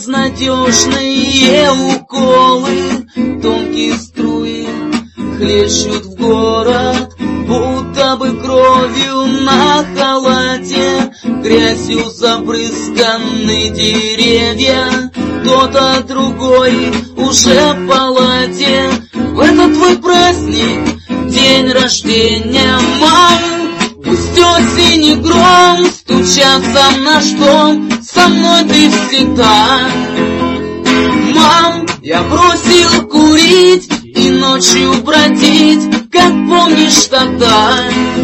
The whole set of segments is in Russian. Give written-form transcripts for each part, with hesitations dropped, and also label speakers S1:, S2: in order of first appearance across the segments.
S1: безнадежные уколы, тонкие струи хлещут в город, будто бы кровью на халате, грязью забрызганы деревья, кто-то другой уже в палате. В этот твой праздник, день рождения, мам, пусть осень и гром стучатся в наш дом, со мной ты всегда. Мам, я бросил курить и ночью бродить, как помнишь тогда.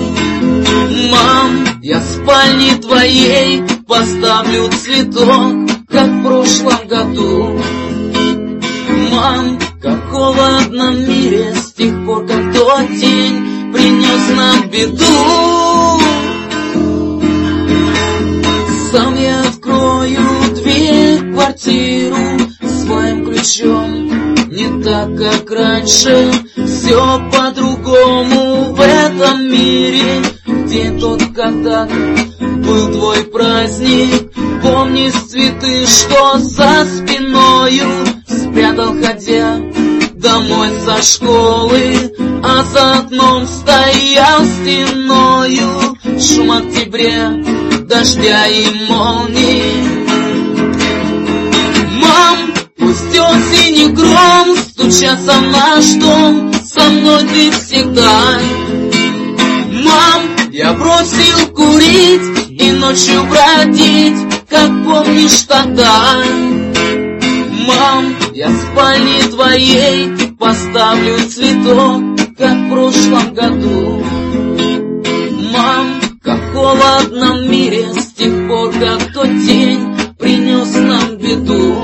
S1: Мам, я в спальне твоей поставлю цветок, как в прошлом году. Мам, как холодно в мире с тех пор, как тот день принес нам беду. Сам я открою дверь в квартиру своим ключом, не так, как раньше, все по-другому в этом мире. День тот, когда был твой праздник, помни цветы, что за спиною спрятал, ходя домой со школы, а за окном стоял стеною шум октября, дождя и молний. Мам, пусть осень и гром стучатся в наш дом, со мной ты всегда. Мам, я бросил курить и ночью бродить, как помнишь тогда. Мам, я в спальне твоей поставлю цветок, как в прошлом году. Мам, как холодно в мире с тех пор, как тот день принес нам беду.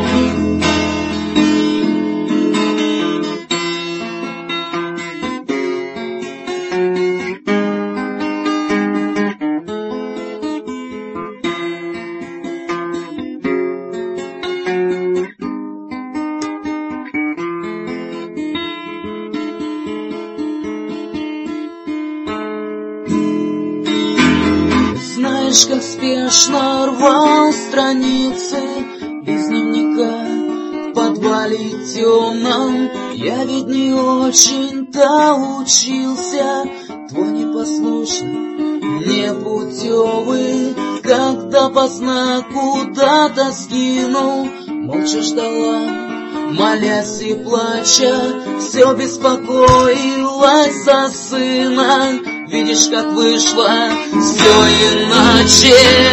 S1: Знаешь, как спешно рвал страницы из дневника в подвале темном. Я ведь не очень-то учился, твой непослушный, непутевый, когда поздно куда-то скинул, молча ждала, молясь и плача, все беспокоилась за сына. Видишь, как вышло все иначе.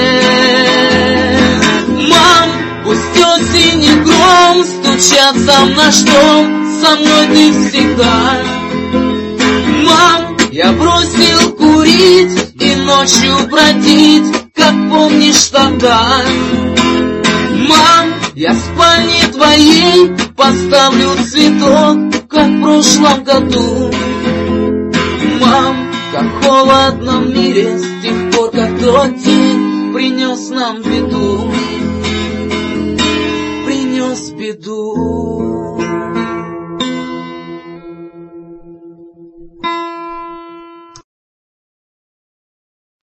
S1: Мам, пусть осень и гром стучатся в наш дом, со мной ты всегда. Мам, я бросил курить и ночью бродить, как помнишь тогда. Мам, я в спальне твоей поставлю цветок, как в прошлом году. Мам, как холодно в мире с тех пор, как тот день принес нам беду, принес беду.